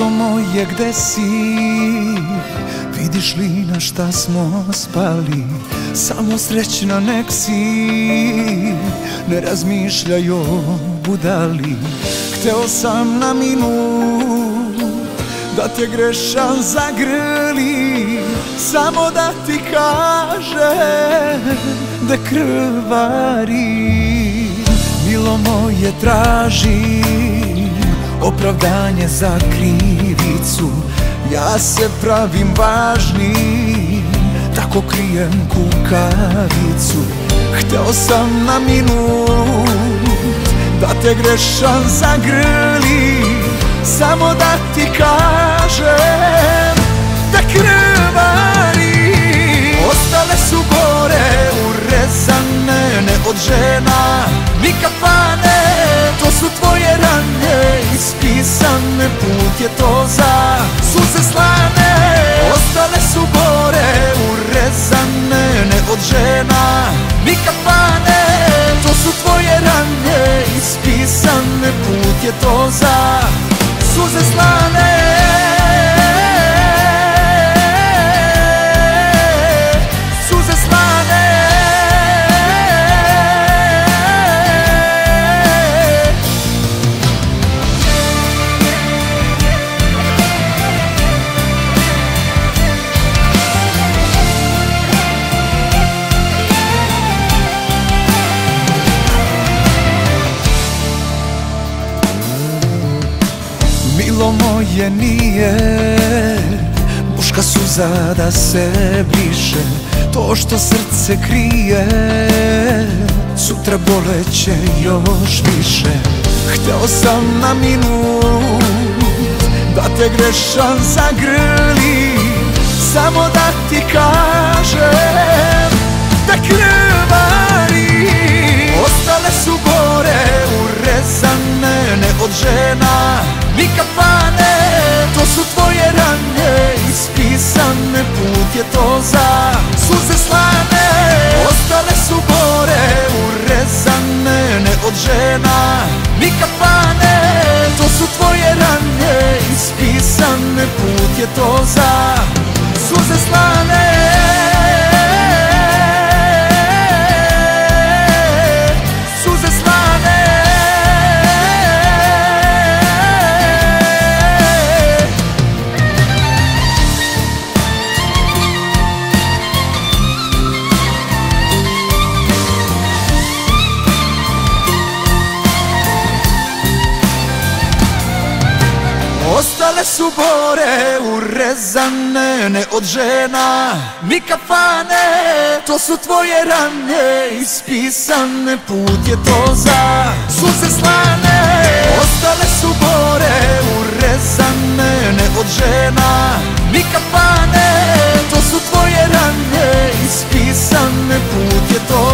Milo moje, gde si? Vidiš li na šta smo spali? Samo srećna nek si, ne razmišljaj o budali. Hteo sam na minut da te grešan zagrli, samo da ti kažem da krvari. Milo moje, tražim opravdanje za krivicu, ja se pravim važnim, tako krijem kukavicu. Hteo sam na minut da te grešan zagrli, samo da ti kažem da krvari. Ostale su gore urezane, ne od žena ni kafane, to su tvoje rane ispisane, put je to za suze slane. Ostale su gore urezane, ne od žena ni kafane, to su tvoje rane ispisane, put je to za suze slane. Milo moje, nije muška suza da se briše, to što srce krije sutra boleće još više. Hteo sam na minut da te grešan zagrli, samo da ti kažem da krvari. Ostale su gore urezane, ne od žena ni kafane, to su tvoje rane ispisane, put je to za suze slane. Ostale su gore urezane, ne od žena ni kafane, to su tvoje rane ispisane, put je to za suze slane. Ostale su bore urezane, ne od žena ni kafane, to su tvoje rane ispisane, put je to za suze slane. Ostale su bore urezane, ne od žena ni kafane, to su tvoje rane ispisane, put je to